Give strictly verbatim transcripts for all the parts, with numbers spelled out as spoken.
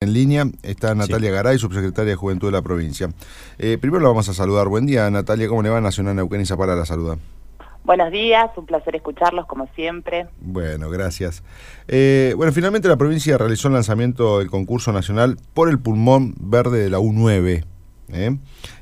en línea está Natalia sí. Garay, subsecretaria de Juventud de la provincia. Eh, primero la vamos a saludar. Buen día, Natalia. ¿Cómo le va? Nacional Neuquén y Zapala la saluda. Buenos días, un placer escucharlos como siempre. Bueno, gracias. Eh, bueno, finalmente la provincia realizó el lanzamiento del concurso nacional por el pulmón verde de la U nueve. ¿eh?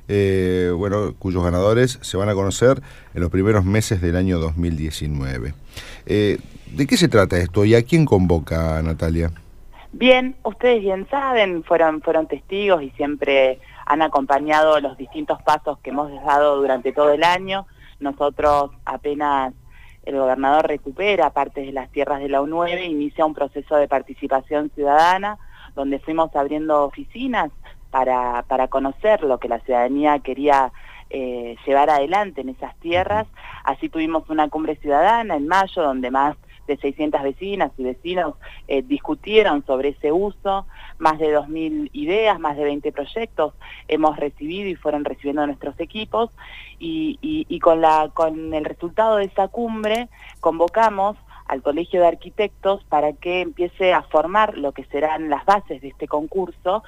Eh, bueno, cuyos ganadores se van a conocer en los primeros meses del año dos mil diecinueve. Eh, ¿De qué se trata esto y a quién convoca, Natalia? Bien, ustedes bien saben, fueron, fueron testigos y siempre han acompañado los distintos pasos que hemos dado durante todo el año. Nosotros apenas el gobernador recupera partes de las tierras de la U nueve, inicia un proceso de participación ciudadana donde fuimos abriendo oficinas para, para conocer lo que la ciudadanía quería eh, llevar adelante en esas tierras. Así tuvimos una cumbre ciudadana en mayo donde más de seiscientas vecinas y vecinos eh, discutieron sobre ese uso, más de dos mil ideas, más de veinte proyectos hemos recibido y fueron recibiendo nuestros equipos, y, y, y con, la, con el resultado de esa cumbre convocamos al Colegio de Arquitectos para que empiece a formar lo que serán las bases de este concurso,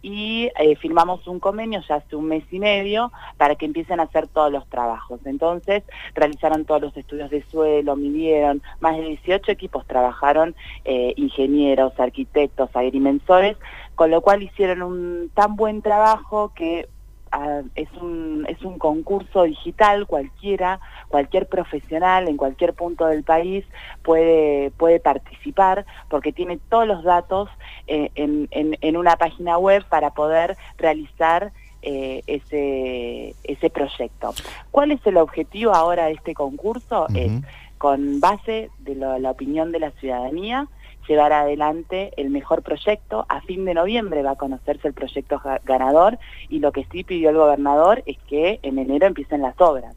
y eh, firmamos un convenio ya hace un mes y medio para que empiecen a hacer todos los trabajos. Entonces realizaron todos los estudios de suelo, midieron, más de dieciocho equipos trabajaron, eh, ingenieros, arquitectos, agrimensores, con lo cual hicieron un tan buen trabajo que Uh, es un es un concurso digital. Cualquiera, cualquier profesional en cualquier punto del país puede puede participar porque tiene todos los datos eh, en, en, en una página web para poder realizar eh, ese ese proyecto. ¿Cuál es el objetivo ahora de este concurso? Uh-huh. Es, con base de lo, la opinión de la ciudadanía, llevar adelante el mejor proyecto. A fin de noviembre va a conocerse el proyecto ganador, y lo que sí pidió el gobernador es que en enero empiecen las obras.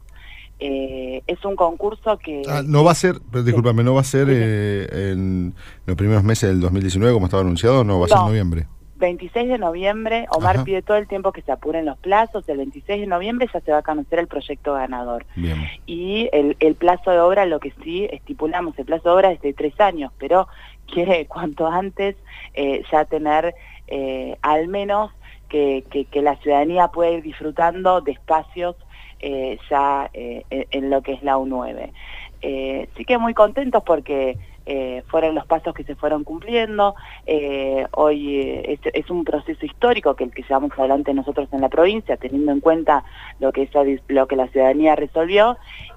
Eh, es un concurso que... Ah, no va a ser, discúlpame, no va a ser eh, en los primeros meses del dos mil diecinueve como estaba anunciado, no, va a ser en noviembre. veintiséis de noviembre, Omar Ajá. pide todo el tiempo que se apuren los plazos. El veintiséis de noviembre ya se va a conocer el proyecto ganador. Bien. Y el, el plazo de obra, lo que sí estipulamos, el plazo de obra es de tres años, pero quiere cuanto antes eh, ya tener eh, al menos que, que, que la ciudadanía pueda ir disfrutando de espacios eh, ya eh, en lo que es la U nueve. Eh, sí que muy contentos porque Eh, fueron los pasos que se fueron cumpliendo. Eh, hoy eh, es, es un proceso histórico que el que llevamos adelante nosotros en la provincia, teniendo en cuenta lo que, esa, lo que la ciudadanía resolvió,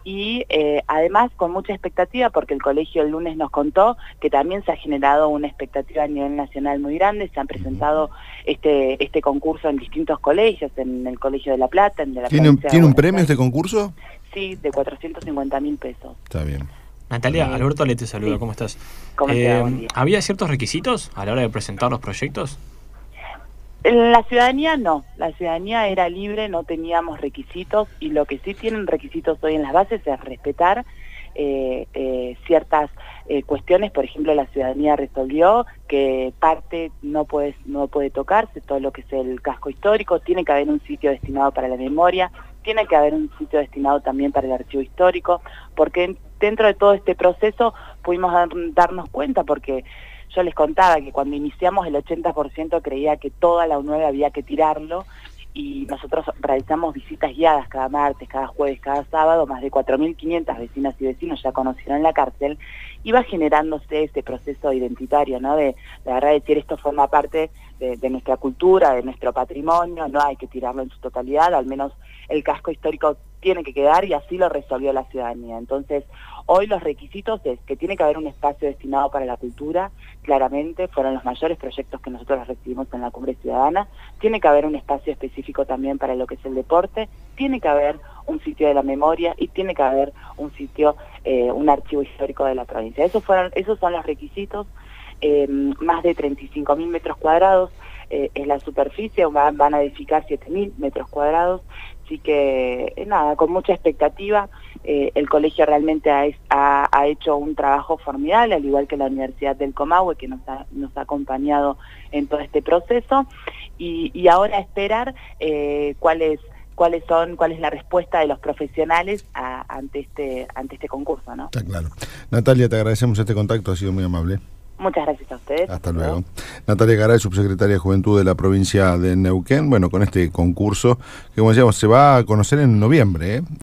y eh, además con mucha expectativa porque el colegio el lunes nos contó que también se ha generado una expectativa a nivel nacional muy grande. Se han presentado este este concurso en distintos colegios, en el Colegio de La Plata, en de la ¿Tiene, un, ¿tiene un premio este concurso? Sí, de cuatrocientos cincuenta mil pesos. Está bien. Natalia, Eh, Alberto Ale te saluda, sí. ¿Cómo estás? ¿Cómo eh, te va? Buen día. ¿Había ciertos requisitos a la hora de presentar los proyectos? La ciudadanía no, la ciudadanía era libre, no teníamos requisitos, y lo que sí tienen requisitos hoy en las bases es respetar eh, eh, ciertas eh, cuestiones. Por ejemplo, la ciudadanía resolvió que parte no puede, no puede tocarse, todo lo que es el casco histórico. Tiene que haber un sitio destinado para la memoria, tiene que haber un sitio destinado también para el archivo histórico, porque dentro de todo este proceso pudimos dar, darnos cuenta, porque yo les contaba que cuando iniciamos el ochenta por ciento creía que toda la U nueve había que tirarlo, y nosotros realizamos visitas guiadas cada martes, cada jueves, cada sábado. Más de cuatro mil quinientas vecinas y vecinos ya conocieron la cárcel. Iba generándose este proceso identitario, ¿no? De, de verdad decir, esto forma parte de, de nuestra cultura, de nuestro patrimonio, no hay que tirarlo en su totalidad, al menos el casco histórico tiene que quedar, y así lo resolvió la ciudadanía. Entonces, hoy los requisitos es que tiene que haber un espacio destinado para la cultura, claramente, fueron los mayores proyectos que nosotros recibimos en la Cumbre Ciudadana. Tiene que haber un espacio específico también para lo que es el deporte, tiene que haber un sitio de la memoria, y tiene que haber un sitio, eh, un archivo histórico de la provincia. Esos fueron, esos son los requisitos. Eh, más de treinta y cinco mil metros cuadrados eh, es la superficie, van, van a edificar siete mil metros cuadrados. Así que eh, nada, con mucha expectativa. Eh, el colegio realmente ha, ha, ha hecho un trabajo formidable, al igual que la Universidad del Comahue, que nos ha, nos ha acompañado en todo este proceso, y, y ahora esperar eh, cuál es cuáles son, cuál es la respuesta de los profesionales a, ante este ante este concurso, ¿no? Está claro. Natalia, te agradecemos este contacto, ha sido muy amable. Muchas gracias a ustedes. Hasta luego. Natalia Garay, subsecretaria de Juventud de la provincia de Neuquén. Bueno, con este concurso que, como decíamos, se va a conocer en noviembre, ¿eh?